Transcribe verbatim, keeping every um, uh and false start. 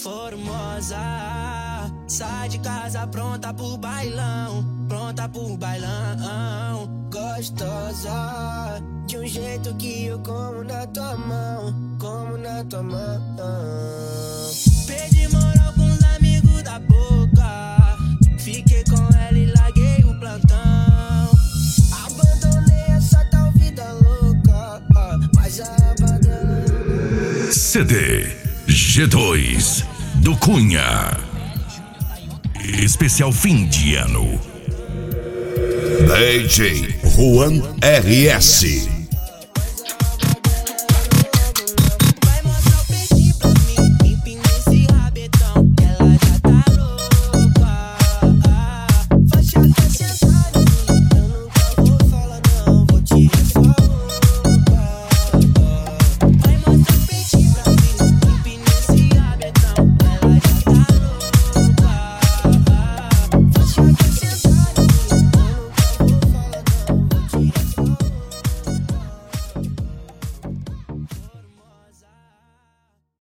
Formosa, sai de casa pronta pro bailão, pronta pro bailão. Gostosa, de um jeito que eu como na tua mão, como na tua mão. Perdi moral com os amigos da boca, fiquei com ela e larguei o plantão. Abandonei essa tal vida louca, mas a abandonei. C D G dois do Cunha. Especial fim de ano. D J Juan R S.